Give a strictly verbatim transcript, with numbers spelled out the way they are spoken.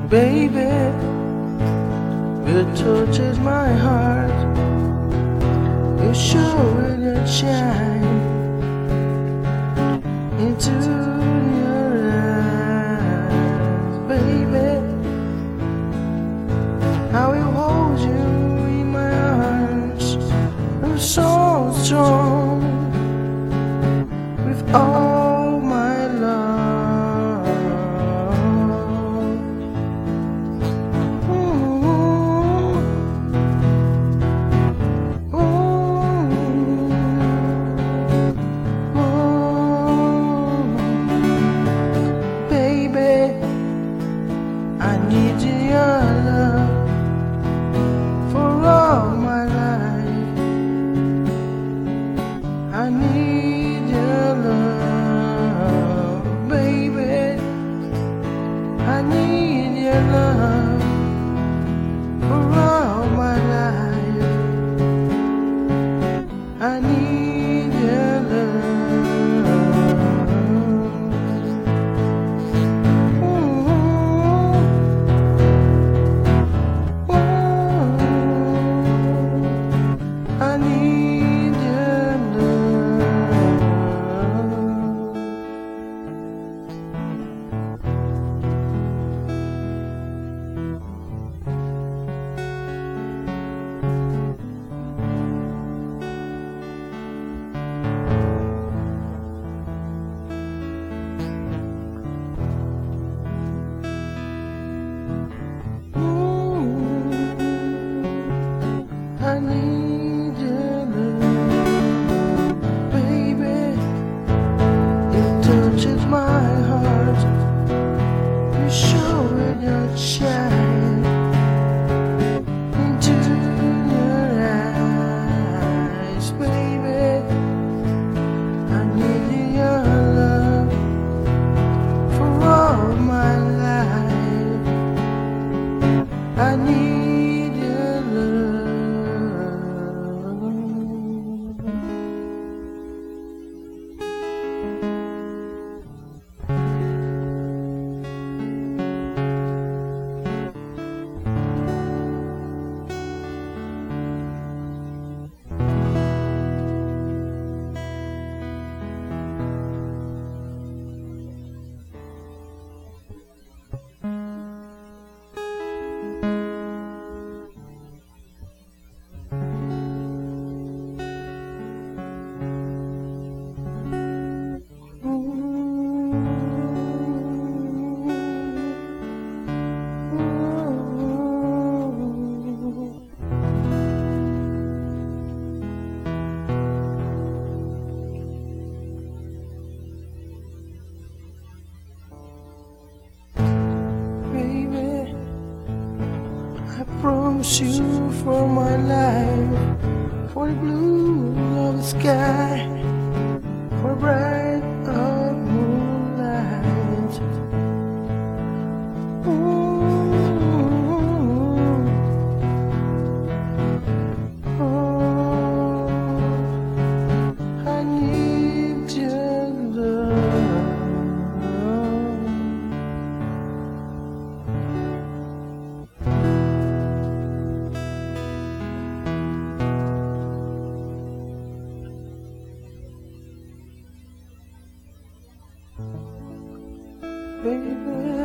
Baby, it touches my heart. You show it a shine into your eyes, baby. I will hold you in my arms. I'm so strong with all my love. Ooh, ooh, ooh. Baby, I need your love for all my life. I need your love, baby. I need your love for all my life. I need your love. Ooh, ooh, I need your love. I need your love, baby. It touches my heart. You show it your shine into your eyes, baby. I need your love for all my life. I need your love. Baby, I promise you for my life, for the blue of the sky, for bright of moonlight. Ooh, oh, I need your love. Baby,